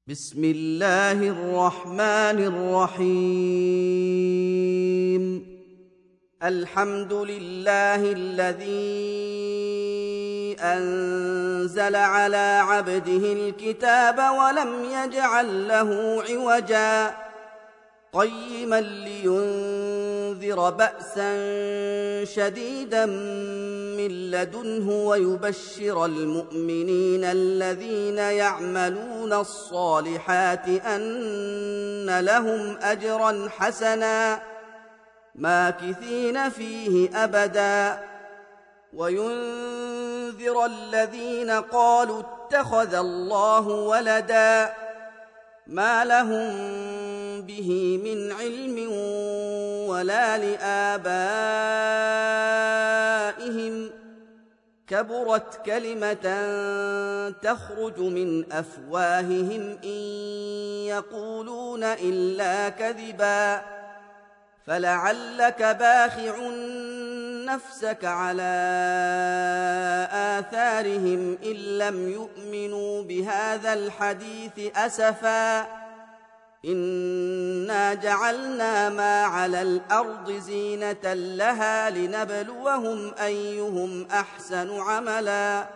بسم الله الرحمن الرحيم. الحمد لله الذي أنزل على عبده الكتاب ولم يجعل له عوجا قيما لينذر بأسا شديدا من لدنه ويبشر المؤمنين الذين يعملون الصالحات أن لهم أجرا حسنا ماكثين فيه أبدا وينذر الذين قالوا اتخذ الله ولدا ما لهم به من علم ولا لآبائهم كبرت كلمة تخرج من أفواههم إن يقولون إلا كذبا فلعلك باخع نفسك على آثارهم إن لم يؤمنوا بهذا الحديث أسفا إنا جعلنا ما على الأرض زينة لها لنبلوهم أيهم أحسن عملا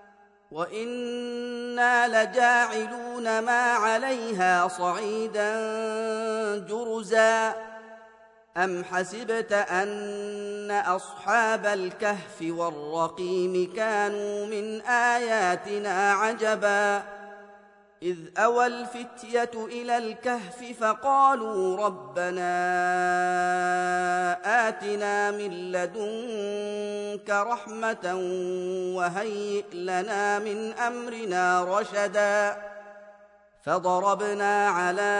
وإنا لجاعلون ما عليها صعيدا جرزا أم حسبت أن أصحاب الكهف والرقيم كانوا من آياتنا عجبا إذ أوى الفتية إلى الكهف فقالوا ربنا آتنا من لدنك رحمة وهيئ لنا من أمرنا رشدا فضربنا على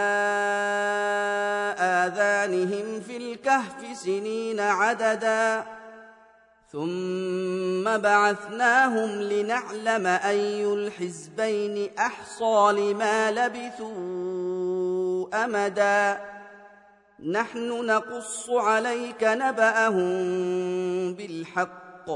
آذانهم في الكهف سنين عددا ثم بعثناهم لنعلم أي الحزبين أحصى لما لبثوا أمدا نحن نقص عليك نبأهم بالحق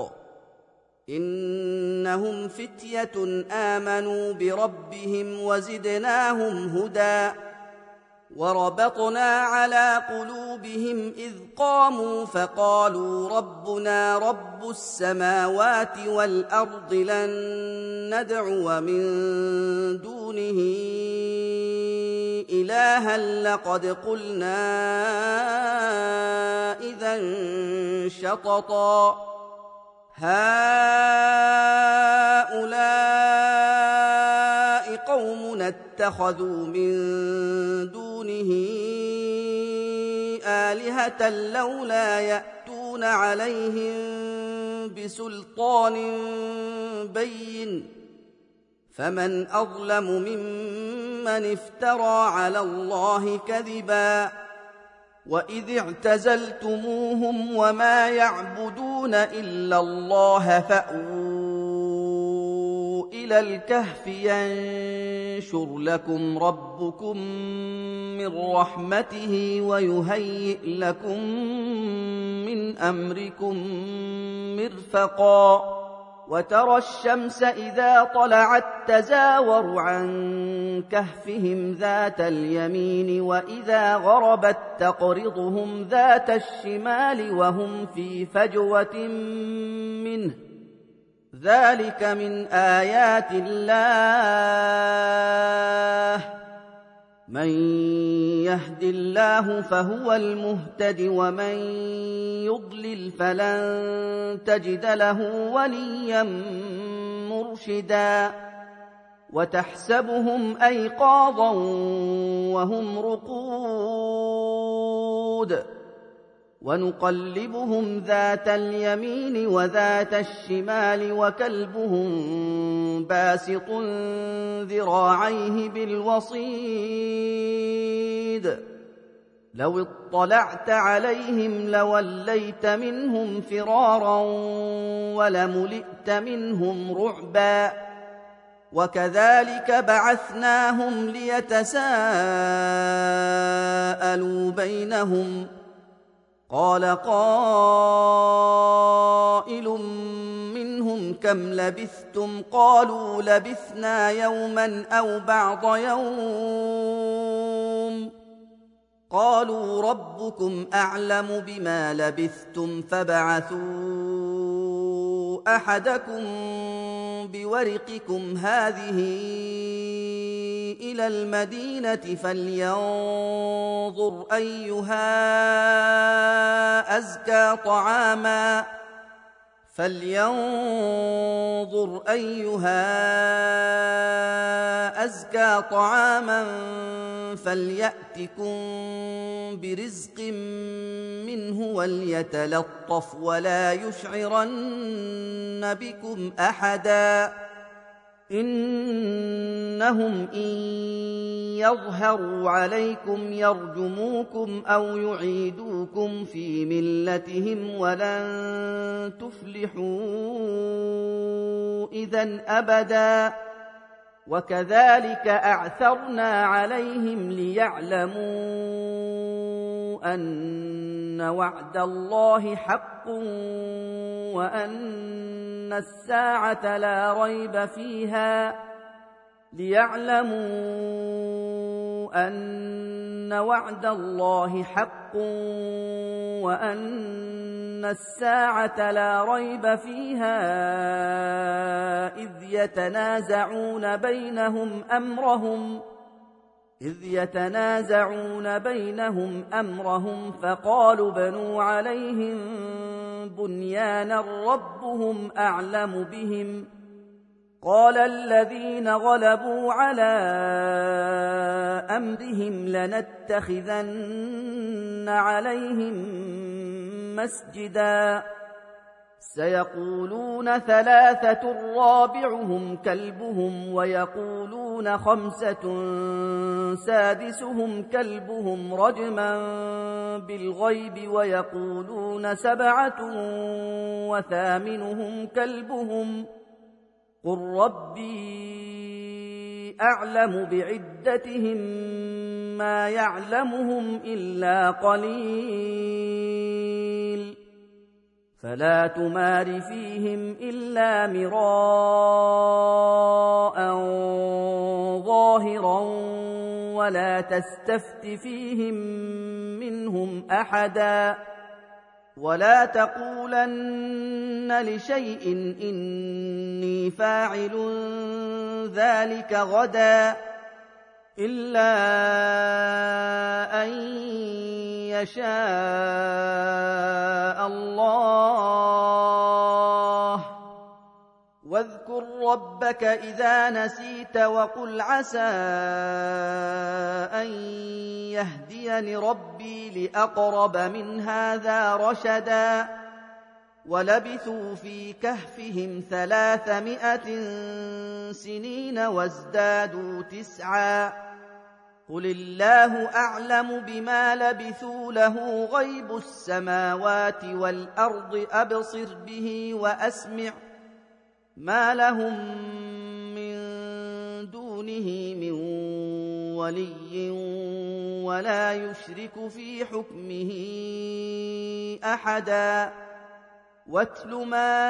إنهم فتية آمنوا بربهم وزدناهم هدى وربطنا على قلوبهم إذ قاموا فقالوا ربنا رب السماوات والأرض لن ندعو من دونه إلها لقد قلنا إذا شططا هؤلاء قومنا اتخذوا من دونه آلهة لولا يأتون عليهم بسلطان بين فمن أظلم ممن افترى على الله كذبا وإذ اعتزلتموهم وما يعبدون إلا الله فأووا إلى الكهف ينشر لكم ربكم من رحمته ويهيئ لكم من أمركم مرفقا وترى الشمس إذا طلعت تزاور عن كهفهم ذات اليمين وإذا غربت تقرضهم ذات الشمال وهم في فجوة منه ذلك من آيات الله من يهد الله فهو المهتد ومن يضلل فلن تجد له وليا مرشدا وتحسبهم أيقاظا وهم رقود ونقلبهم ذات اليمين وذات الشمال وكلبهم باسط ذراعيه بالوصيد لو اطلعت عليهم لوليت منهم فرارا ولملئت منهم رعبا وكذلك بعثناهم ليتساءلوا بينهم قال قائل منهم كم لبثتم قالوا لبثنا يوما أو بعض يوم قالوا ربكم أعلم بما لبثتم فابعثوا أحدكم بورقكم هذه إلى المدينة فلينظر أيها أزكى طعاما فليأتكم برزق منه وليتلطف ولا يشعرن بكم أحدا إنهم إن يظهروا عليكم يرجموكم أو يعيدوكم في ملتهم ولن تفلحوا إذن أبدا وكذلك أعثرنا عليهم ليعلموا أن وعد الله حق وأن الساعة لا ريب فيها إذ يتنازعون بينهم أمرهم فقالوا بنوا عليهم بنيانا ربهم أعلم بهم قال الذين غلبوا على أمرهم لنتخذن عليهم مسجدا سيقولون ثلاثة رابعهم كلبهم ويقولون خمسة سادسهم كلبهم رجما بالغيب ويقولون سبعة وثامنهم كلبهم قل ربي أعلم بعدتهم ما يعلمهم إلا قليل فلا تمار فيهم إلا مراء ظاهرا ولا تستفت فيهم منهم أحدا ولا تقولن لشيء إني فاعل ذلك غدا إلا أن يشاء الله واذكر ربك إذا نسيت وقل عسى أن يهديني ربي لأقرب من هذا رشدا ولبثوا في كهفهم 300 سنين وازدادوا 9 قل الله أعلم بما لبثوا له غيب السماوات والأرض أبصر به وأسمع ما لهم من دونه من ولي ولا يشرك في حكمه أحدا واتل ما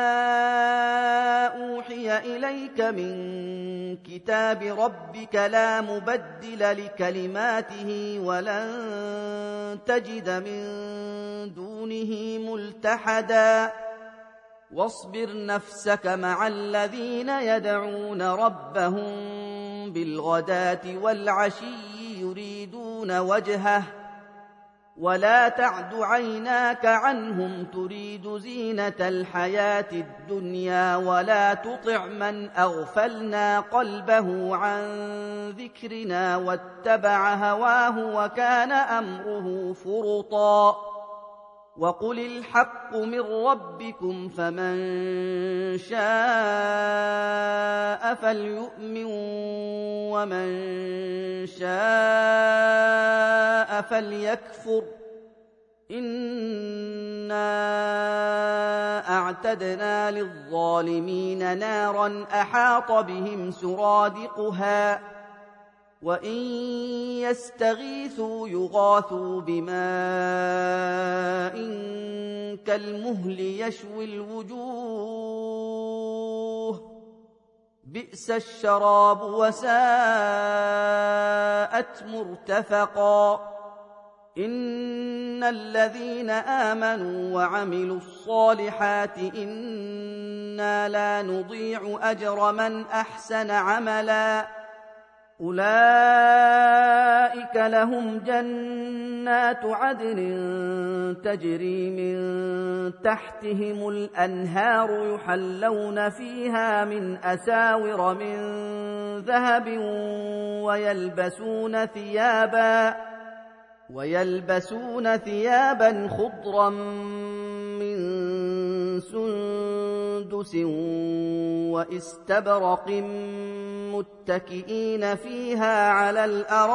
أوحي إليك من كتاب ربك لا مبدل لكلماته ولن تجد من دونه ملتحدا واصبر نفسك مع الذين يدعون ربهم بالغداة والعشي يريدون وجهه ولا تعد عيناك عنهم تريد زينة الحياة الدنيا ولا تطع من أغفلنا قلبه عن ذكرنا واتبع هواه وكان أمره فرطا وقل الحق من ربكم فمن شاء فليؤمن ومن شاء فليكفر إنا أعتدنا للظالمين نارا أحاط بهم سرادقها وإن يستغيثوا يغاثوا بماء كالمهل يشوي الوجوه بئس الشراب وساءت مرتفقا إن الذين آمنوا وعملوا الصالحات إنا لا نضيع أجر من أحسن عملا أولئك لهم جنات عدن تجري من تحتهم الأنهار يحلون فيها من أساور من ذهب ويلبسون ثيابا خضرا من سندس واستبرق متكئين فيها على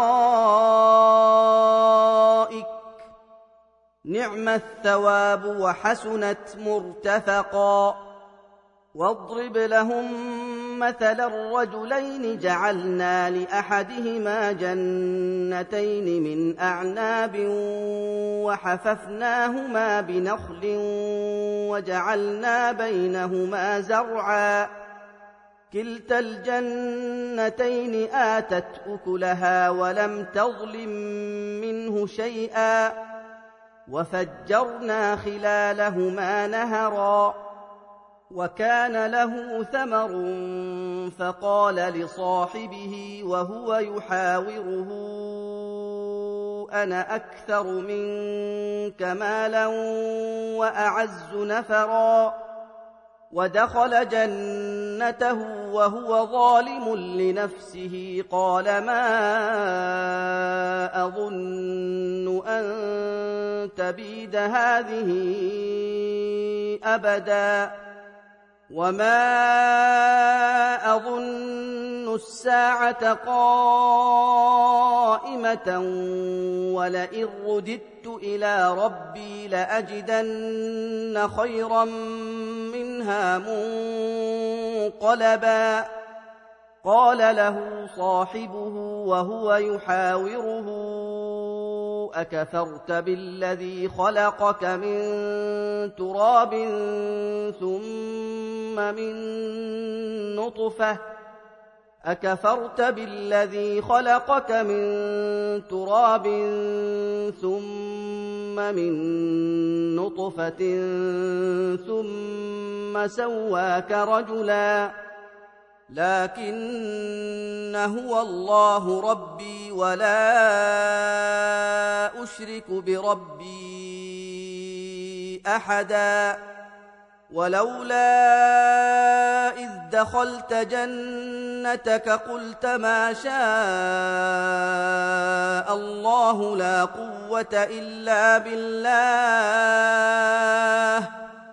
الأرائك نعم الثواب وحسنت مرتفقا واضرب لهم مثل الرجلين جعلنا لأحدهما جنتين من أعناب وحففناهما بنخل وجعلنا بينهما زرعا كلتا الجنتين آتت أكلها ولم تظلم منه شيئا وفجرنا خلالهما نهرا وكان له ثمر فقال لصاحبه وهو يحاوره أنا أكثر منك مالا وأعز نفرا ودخل جنته وهو ظالم لنفسه قال ما أظن أن تبيد هذه أبدا وما أظن الساعة قائمة ولئن رددت إلى ربي لأجدن خيرا منها منقلبا قال له صاحبه وهو يحاوره أكفرت بالذي خلقك من تراب ثم من نطفة ثم سواك رجلا لكن هو الله ربي ولا أشرك بربي أحدا ولولا إذ دخلت جنتك قلت ما شاء الله لا قوة إلا بالله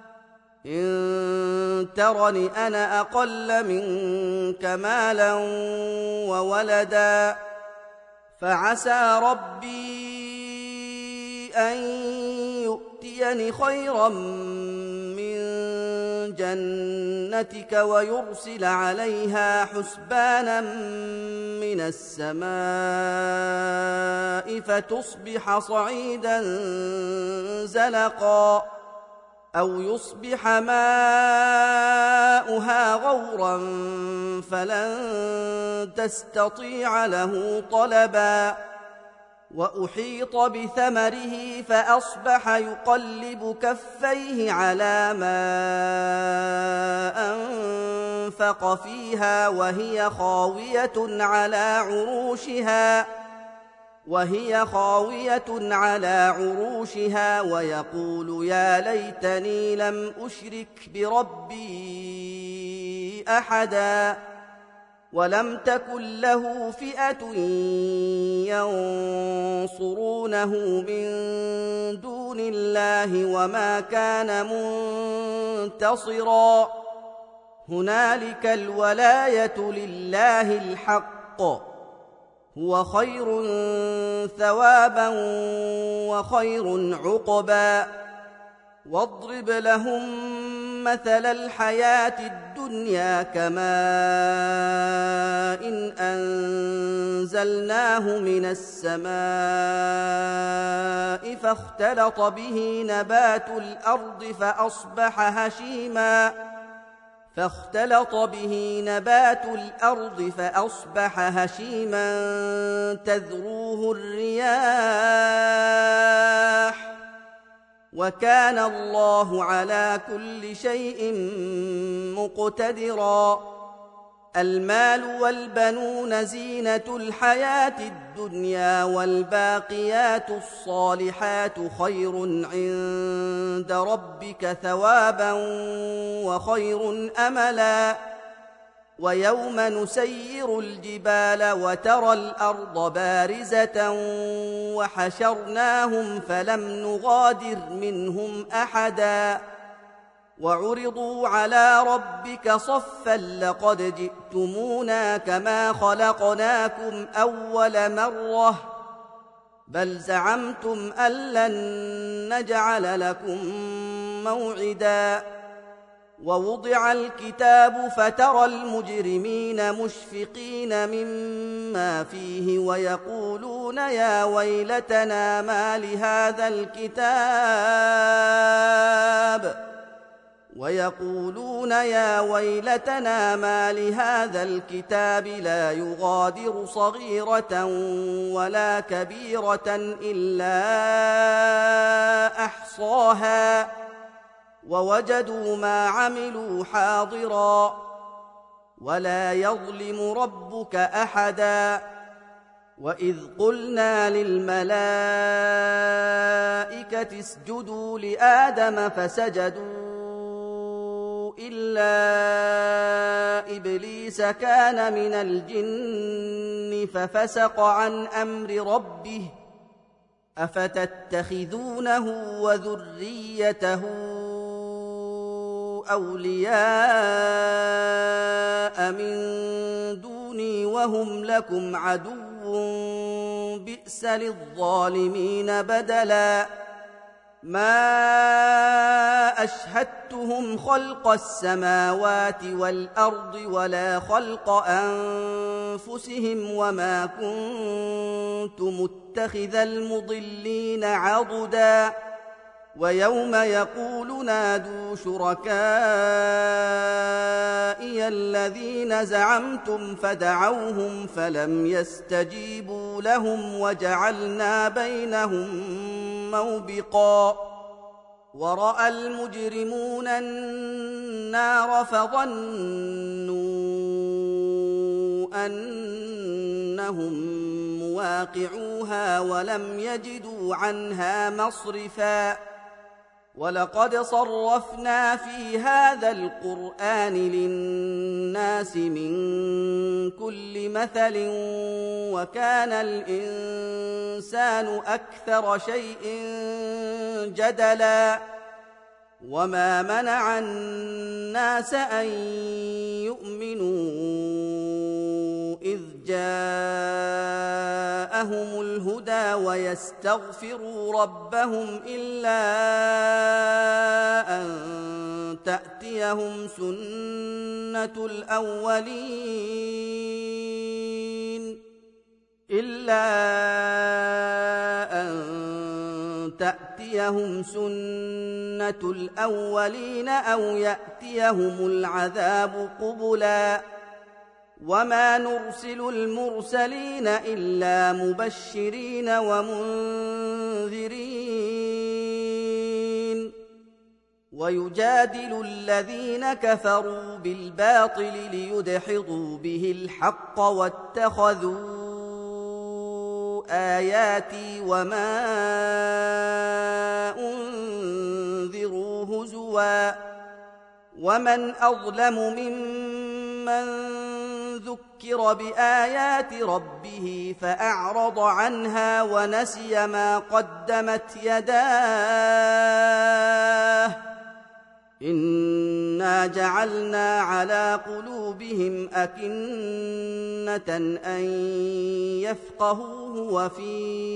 إن ترني أنا أقل منك مالا وولدا فعسى ربي أن يؤتيني خيرا من جنتك ويرسل عليها حسبانا من السماء فتصبح صعيدا زلقا أو يصبح ماؤها غورا فلن تستطيع له طلبا وأحيط بثمره فأصبح يقلب كفيه على ما أنفق فيها وهي خاوية على عروشها ويقول يا ليتني لم أشرك بربي أحدا ولم تكن له فئة ينصرونه من دون الله وما كان منتصرا هنالك الولاية لله الحق هو خير ثوابا وخير عقبا واضرب لهم مثل الحياة الدنيا كماء إن أنزلناه من السماء فاختلط به نبات الأرض فأصبح هشيما تذروه الرياح وكان الله على كل شيء مقتدرا المال والبنون زينة الحياة الدنيا والباقيات الصالحات خير عند ربك ثوابا وخير أملا ويوم نسير الجبال وترى الأرض بارزة وحشرناهم فلم نغادر منهم أحدا وعرضوا على ربك صفا لقد جئتمونا كما خلقناكم أول مرة بل زعمتم أن لن نجعل لكم موعدا ووضع الكتاب فترى المجرمين مشفقين مما فيه ويقولون يا ويلتنا ما لهذا الكتاب لا يغادر صغيرة ولا كبيرة إلا أحصاها ووجدوا ما عملوا حاضرا ولا يظلم ربك أحدا وإذ قلنا للملائكة اسجدوا لآدم فسجدوا إلا إبليس كان من الجن ففسق عن أمر ربه أفتتخذونه وذريته أولياء من دوني وهم لكم عدو بئس للظالمين بدلا ما أشهدتهم خلق السماوات والأرض ولا خلق أنفسهم وما كنت متخذ المضلين عضدا ويوم يقول نادوا شركائي الذين زعمتم فدعوهم فلم يستجيبوا لهم وجعلنا بينهم موبقا ورأى المجرمون النار فظنوا أنهم مواقعوها ولم يجدوا عنها مصرفا ولقد صرفنا في هذا القرآن للناس من كل مثل وكان الإنسان أكثر شيء جدلا وما منع الناس أن يؤمنوا إذ جاءهم الهدى ويستغفروا ربهم إلا أن تأتيهم سنة الأولين أو يأتيهم العذاب قبلا وما نرسل المرسلين إلا مبشرين ومنذرين ويجادل الذين كفروا بالباطل ليدحضوا به الحق واتخذوا آياتي وما أنذروا هزوا ومن أظلم ممن ذكر بآيات ربه فأعرض عنها ونسي ما قدمت يداه إنا جعلنا على قلوبهم أكنة أن يفقهوه وفي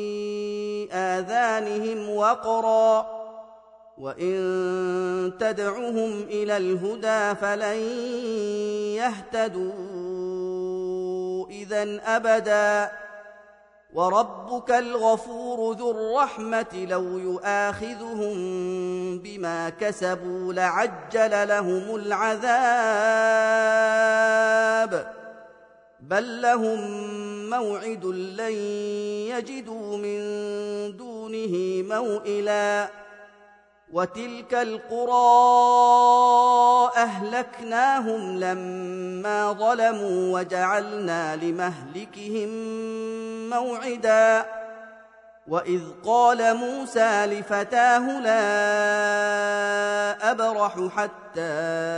آذانهم وقرا وإن تدعهم إلى الهدى فلن يهتدوا إذن أبدا وربك الغفور ذو الرحمة لو يؤاخذهم بما كسبوا لعجل لهم العذاب بل لهم موعد لن يجدوا من دونه موئلا وتلك القرى أهلكناهم لما ظلموا وجعلنا لمهلكهم موعدا وإذ قال موسى لفتاه لا أبرح حتى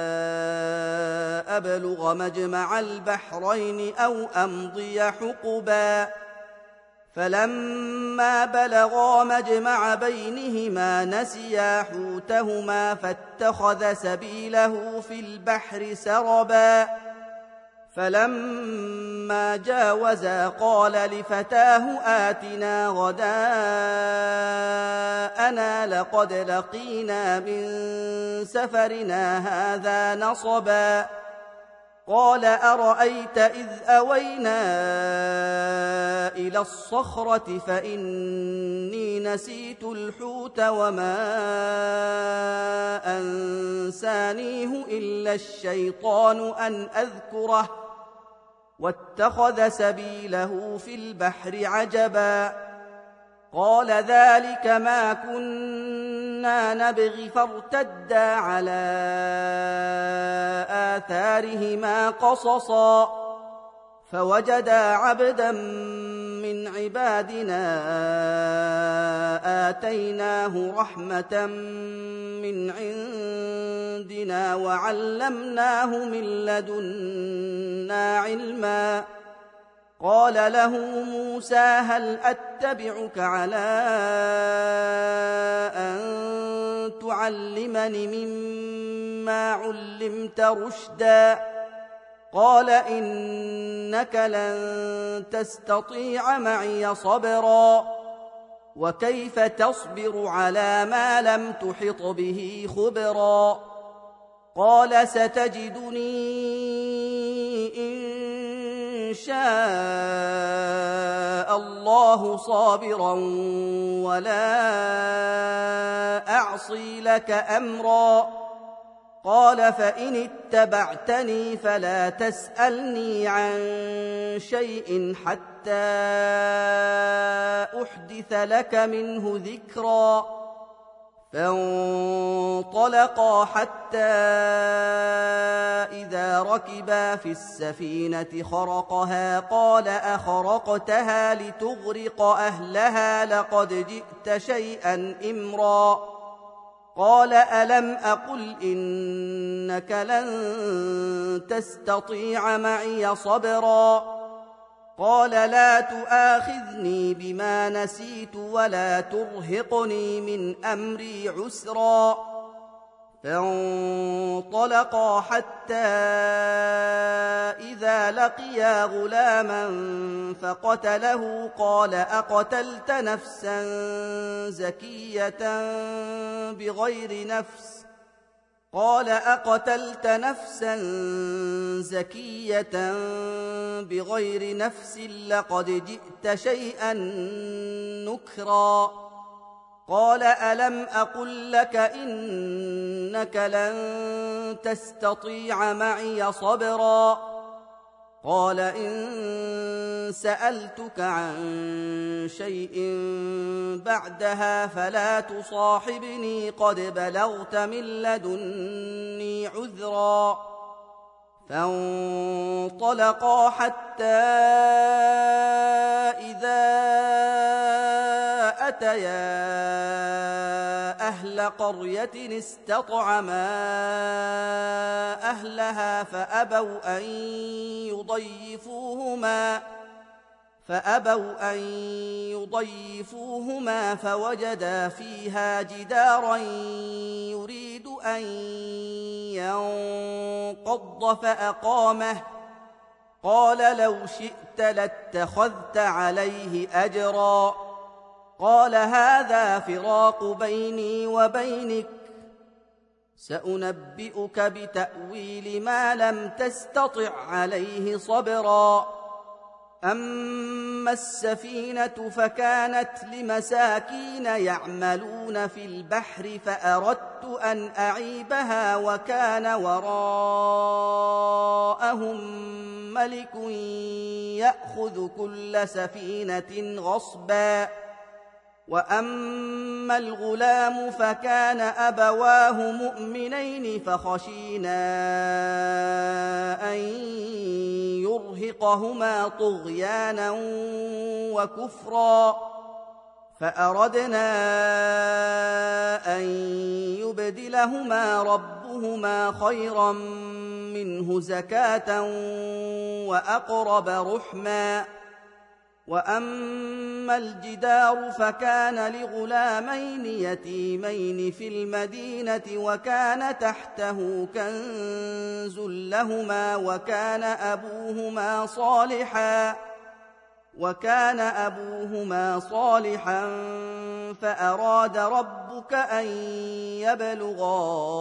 أبلغ مجمع البحرين أو أمضي حقبا فلما بلغا مجمع بينهما نسيا حوتهما فاتخذ سبيله في البحر سربا فلما جاوزا قال لفتاه آتنا غداءنا لقد لقينا من سفرنا هذا نصبا قال أرأيت إذ أوينا إلى الصخرة فإني نسيت الحوت وما أنسانيه إلا الشيطان أن أذكره واتخذ سبيله في البحر عجبا قال ذلك ما كنا نبغي فارتدا على آثارهما قصصا فوجدا عبدا من عبادنا آتيناه رحمة من عندنا وعلمناه من لدنا علما قال له موسى هل أتبعك على أن تعلمني مما علمت رشدا قال إنك لن تستطيع معي صبرا وكيف تصبر على ما لم تحط به خبرا قال ستجدني إن شاء الله صابرا ولا أعصي لك أمرا قال فإن اتبعتني فلا تسألني عن شيء حتى أحدث لك منه ذكرا فانطلقا حتى إذا ركبا في السفينة خرقها قال أخرقتها لتغرق أهلها لقد جئت شيئا إمرا قال ألم أقل إنك لن تستطيع معي صبرا قال لا تؤاخذني بما نسيت ولا ترهقني من أمري عسرا فانطلقا حتى إذا لقيا غلاما فقتله قال أقتلت نفسا زكية بغير نفس قال أقتلت نفسا زكية بغير نفس لقد جئت شيئا نكرا قال ألم أقل لك إنك لن تستطيع معي صبرا قال إن سألتك عن شيء بعدها فلا تصاحبني قد بلغت من لدني عذرا فانطلقا حتى إذا أتيا أهل قرية استطعما أهلها فأبوا أن يضيفوهما فوجدا فيها جدارا يريد أن ينقض فأقامه قال لو شئت لاتخذت عليه أجرا قال هذا فراق بيني وبينك سأنبئك بتأويل ما لم تستطع عليه صبرا أما السفينة فكانت لمساكين يعملون في البحر فأردت أن أعيبها وكان وراءهم ملك يأخذ كل سفينة غصبا. وأما الغلام فكان أبواه مؤمنين فخشينا أن يرهقهما طغيانا وكفرا فأردنا أن يبدلهما ربهما خيرا منه زكاة وأقرب رحما. وأما الجدار فكان لغلامين يتيمين في المدينة وكان تحته كنز لهما وكان أبوهما صالحا فأراد ربك أن يبلغا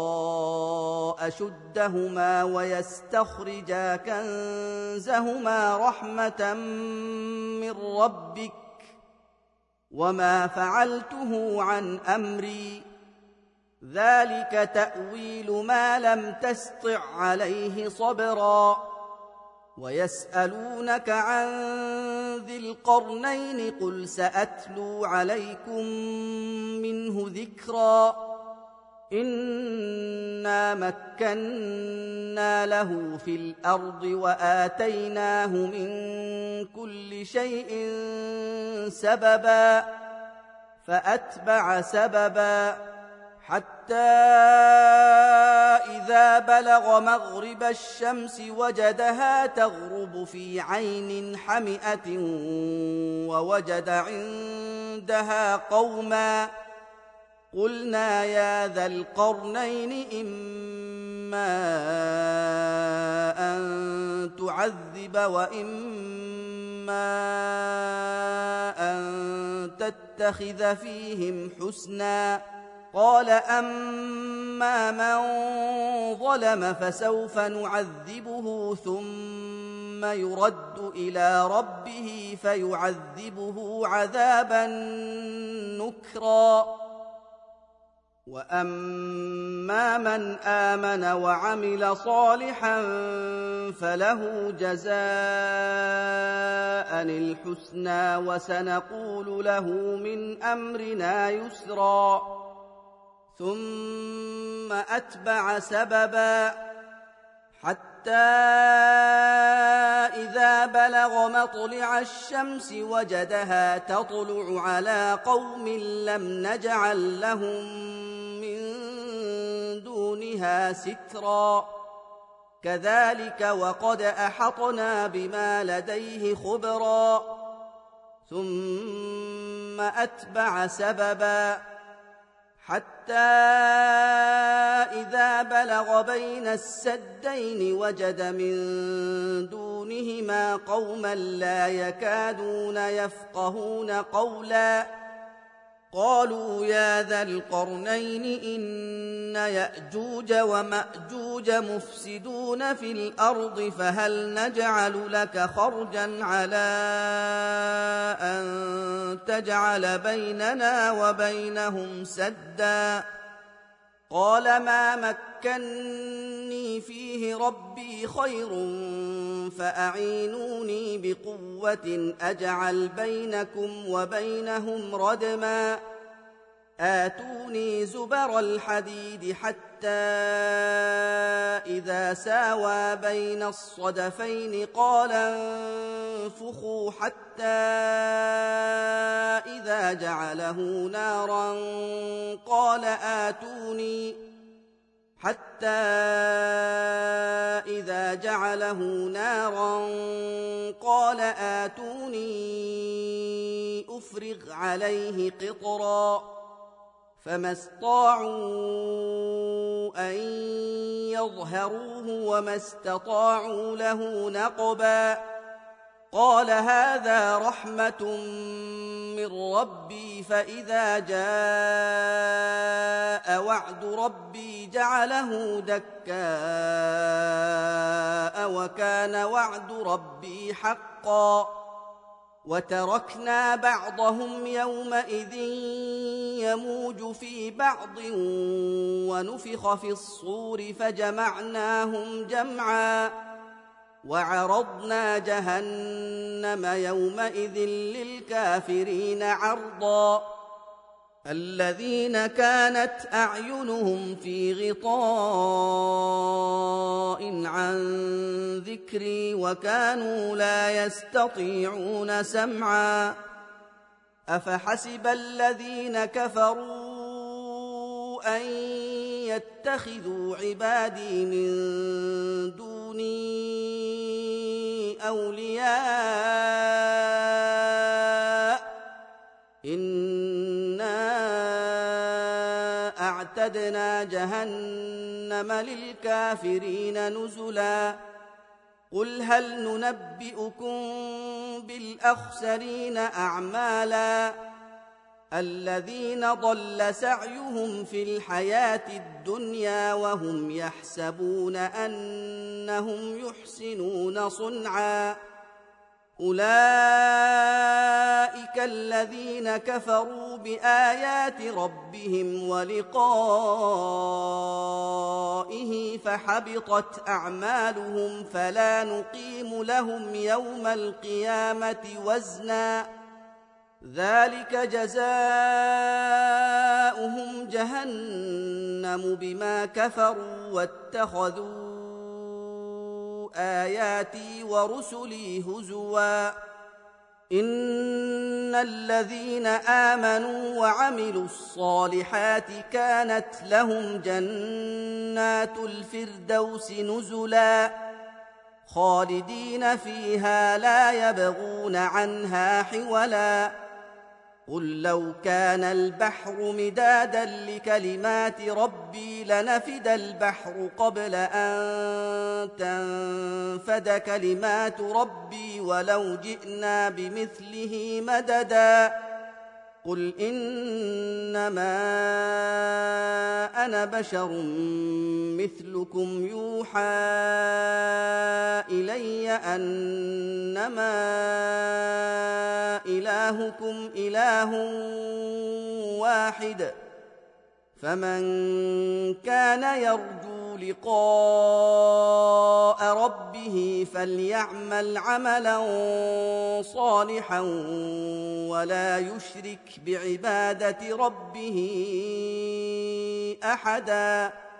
أشدهما ويستخرجا كنزهما رحمة من ربك وما فعلته عن أمري ذلك تأويل ما لم تسطع عليه صبرا. ويسألونك عن ذي القرنين قل سأتلو عليكم منه ذكرا. إنا مكنا له في الأرض وآتيناه من كل شيء سببا فأتبع سببا حتى إذا بلغ مغرب الشمس وجدها تغرب في عين حمئة ووجد عندها قوما قلنا يا ذا القرنين إما أن تعذب وإما أن تتخذ فيهم حسنا. قال أما من ظلم فسوف نعذبه ثم يرد إلى ربه فيعذبه عذابا نكرا. وأما من آمن وعمل صالحا فله جزاء الحسنى وسنقول له من أمرنا يسرا. ثم أتبع سببا حتى إذا بلغ مطلع الشمس وجدها تطلع على قوم لم نجعل لهم من دونها سترا. كذلك وقد أحطنا بما لديه خبرا. ثم أتبع سببا حتى إذا بلغ بين السدين وجد من دونهما قوما لا يكادون يفقهون قولا. قالوا يا ذا القرنين إن يأجوج ومأجوج مفسدون في الأرض فهل نجعل لك خرجا على أن تجعل بيننا وبينهم سدا. قال ما مكني فيه ربي خير فأعينوني بقوة أجعل بينكم وبينهم ردما. آتوني زبر الحديد حتى إذا ساوى بين الصدفين قال انفخوا حتى إذا جعله نارا قال آتوني أفرغ عليه قطرا. فما استطاعوا أن يظهروه وما استطاعوا له نقبا. قال هذا رحمة من ربي فإذا جاء وعد ربي جعله دكاء وكان وعد ربي حقا. وتركنا بعضهم يومئذ يموج في بعض ونفخ في الصور فجمعناهم جمعا وعرضنا جهنم يومئذ للكافرين عرضا الذين كانت أعينهم في غطاء عن ذكري وكانوا لا يستطيعون سمعا أفحسب الذين كفروا أن يتخذوا عبادي من دوني أولياء إنا أعتدنا جهنم للكافرين نزلا قل هل ننبئكم بالأخسرين أعمالا الذين ضل سعيهم في الحياة الدنيا وهم يحسبون أنهم يحسنون صنعا أولئك الذين كفروا بآيات ربهم ولقائه فحبطت أعمالهم فلا نقيم لهم يوم القيامة وزنا ذلك جزاؤهم جهنم بما كفروا واتخذوا آياتي ورسلي هزوا إن الذين آمنوا وعملوا الصالحات كانت لهم جنات الفردوس نزلا خالدين فيها لا يبغون عنها حولا قل لو كان البحر مدادا لكلمات ربي لنفد البحر قبل أن تنفد كلمات ربي ولو جئنا بمثله مددا قل إنما أنا بشر مثلكم يوحى إلي أنما إلهكم إله واحد فمن كان يرجو لقاء ربه فليعمل عملا صالحا ولا يشرك بعبادة ربه أحدا